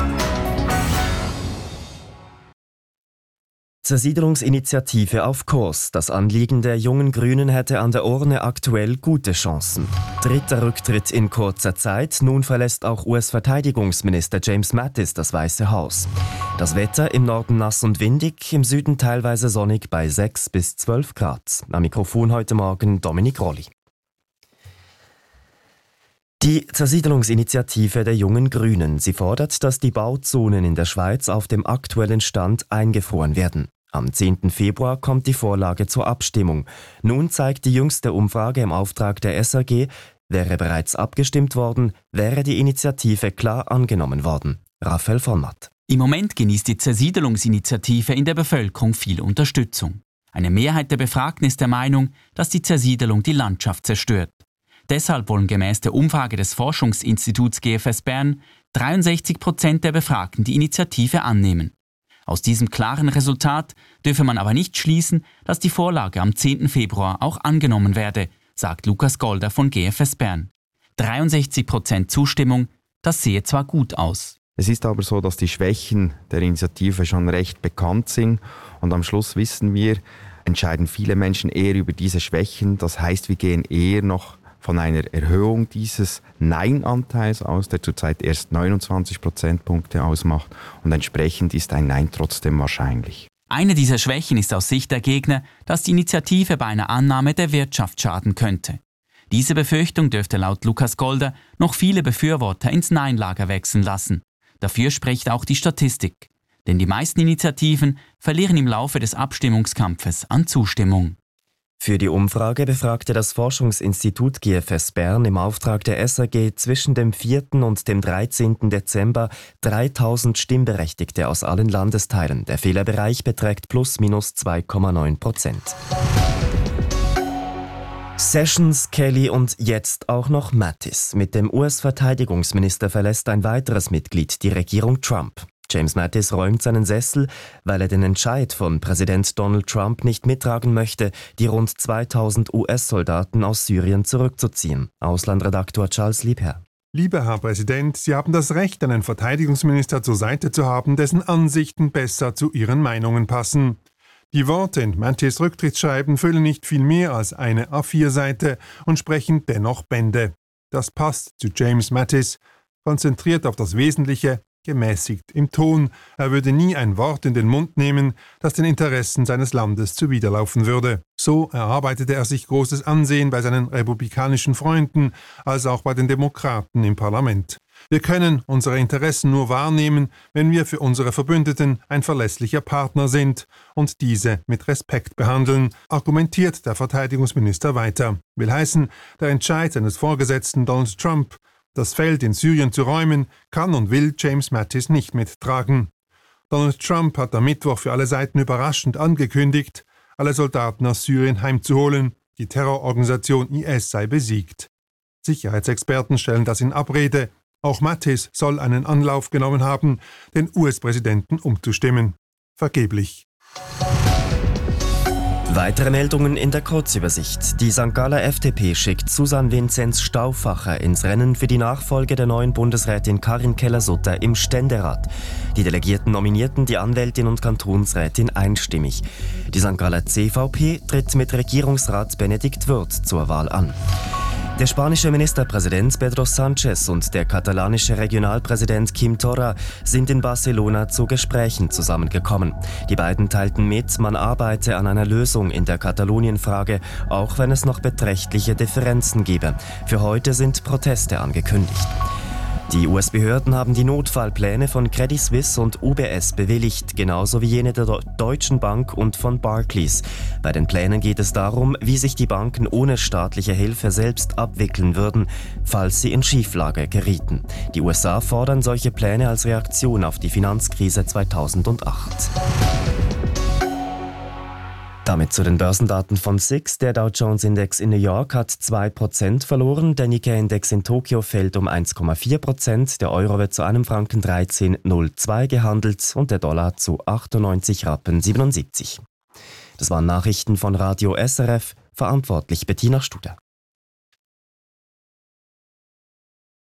Zersiedelungsinitiative auf Kurs. Das Anliegen der jungen Grünen hätte an der Urne aktuell gute Chancen. Dritter Rücktritt in kurzer Zeit. Nun verlässt auch US-Verteidigungsminister James Mattis das Weiße Haus. Das Wetter im Norden nass und windig, im Süden teilweise sonnig bei 6 bis 12 Grad. Am Mikrofon heute Morgen Dominik Rolli. Die Zersiedelungsinitiative der jungen Grünen. Sie fordert, dass die Bauzonen in der Schweiz auf dem aktuellen Stand eingefroren werden. Am 10. Februar kommt die Vorlage zur Abstimmung. Nun zeigt die jüngste Umfrage im Auftrag der SRG, wäre bereits abgestimmt worden, wäre die Initiative klar angenommen worden. Raphael von Matt. Im Moment genießt die Zersiedelungsinitiative in der Bevölkerung viel Unterstützung. Eine Mehrheit der Befragten ist der Meinung, dass die Zersiedelung die Landschaft zerstört. Deshalb wollen gemäß der Umfrage des Forschungsinstituts GFS Bern 63% der Befragten die Initiative annehmen. Aus diesem klaren Resultat dürfe man aber nicht schließen, dass die Vorlage am 10. Februar auch angenommen werde, sagt Lukas Golder von GFS Bern. 63% Zustimmung, das sehe zwar gut aus. Es ist aber so, dass die Schwächen der Initiative schon recht bekannt sind und am Schluss wissen wir, entscheiden viele Menschen eher über diese Schwächen. Das heißt, wir gehen eher noch von einer Erhöhung dieses Nein-Anteils aus, der zurzeit erst 29 Prozentpunkte ausmacht. Und entsprechend ist ein Nein trotzdem wahrscheinlich. Eine dieser Schwächen ist aus Sicht der Gegner, dass die Initiative bei einer Annahme der Wirtschaft schaden könnte. Diese Befürchtung dürfte laut Lukas Golder noch viele Befürworter ins Nein-Lager wechseln lassen. Dafür spricht auch die Statistik. Denn die meisten Initiativen verlieren im Laufe des Abstimmungskampfes an Zustimmung. Für die Umfrage befragte das Forschungsinstitut GFS Bern im Auftrag der SRG zwischen dem 4. und dem 13. Dezember 3000 Stimmberechtigte aus allen Landesteilen. Der Fehlerbereich beträgt +/- 2,9%. Sessions, Kelly und jetzt auch noch Mattis. Mit dem US-Verteidigungsminister verlässt ein weiteres Mitglied die Regierung Trump. James Mattis räumt seinen Sessel, weil er den Entscheid von Präsident Donald Trump nicht mittragen möchte, die rund 2000 US-Soldaten aus Syrien zurückzuziehen. Auslandredaktor Charles Liebherr. Lieber Herr Präsident, Sie haben das Recht, einen Verteidigungsminister zur Seite zu haben, dessen Ansichten besser zu Ihren Meinungen passen. Die Worte in Mattis Rücktrittsschreiben füllen nicht viel mehr als eine A4-Seite und sprechen dennoch Bände. Das passt zu James Mattis, konzentriert auf das Wesentliche, gemäßigt im Ton. Er würde nie ein Wort in den Mund nehmen, das den Interessen seines Landes zuwiderlaufen würde. So erarbeitete er sich großes Ansehen bei seinen republikanischen Freunden, als auch bei den Demokraten im Parlament. Wir können unsere Interessen nur wahrnehmen, wenn wir für unsere Verbündeten ein verlässlicher Partner sind und diese mit Respekt behandeln, argumentiert der Verteidigungsminister weiter. Will heißen, der Entscheid seines Vorgesetzten Donald Trump, das Feld in Syrien zu räumen, kann und will James Mattis nicht mittragen. Donald Trump hat am Mittwoch für alle Seiten überraschend angekündigt, alle Soldaten aus Syrien heimzuholen, die Terrororganisation IS sei besiegt. Sicherheitsexperten stellen das in Abrede. Auch Mattis soll einen Anlauf genommen haben, den US-Präsidenten umzustimmen. Vergeblich. Weitere Meldungen in der Kurzübersicht. Die St. Galler FDP schickt Susanne Vinzenz Stauffacher ins Rennen für die Nachfolge der neuen Bundesrätin Karin Keller-Sutter im Ständerat. Die Delegierten nominierten die Anwältin und Kantonsrätin einstimmig. Die St. Galler CVP tritt mit Regierungsrat Benedikt Wirth zur Wahl an. Der spanische Ministerpräsident Pedro Sánchez und der katalanische Regionalpräsident Quim Torra sind in Barcelona zu Gesprächen zusammengekommen. Die beiden teilten mit, man arbeite an einer Lösung in der Katalonienfrage, auch wenn es noch beträchtliche Differenzen gebe. Für heute sind Proteste angekündigt. Die US-Behörden haben die Notfallpläne von Credit Suisse und UBS bewilligt, genauso wie jene der Deutschen Bank und von Barclays. Bei den Plänen geht es darum, wie sich die Banken ohne staatliche Hilfe selbst abwickeln würden, falls sie in Schieflage gerieten. Die USA fordern solche Pläne als Reaktion auf die Finanzkrise 2008. Damit zu den Börsendaten von SIX. Der Dow Jones Index in New York hat 2% verloren, der Nikkei-Index in Tokio fällt um 1,4%, der Euro wird zu einem Franken 13,02 gehandelt und der Dollar zu 98,77 Rappen. Das waren Nachrichten von Radio SRF, verantwortlich Bettina Studer.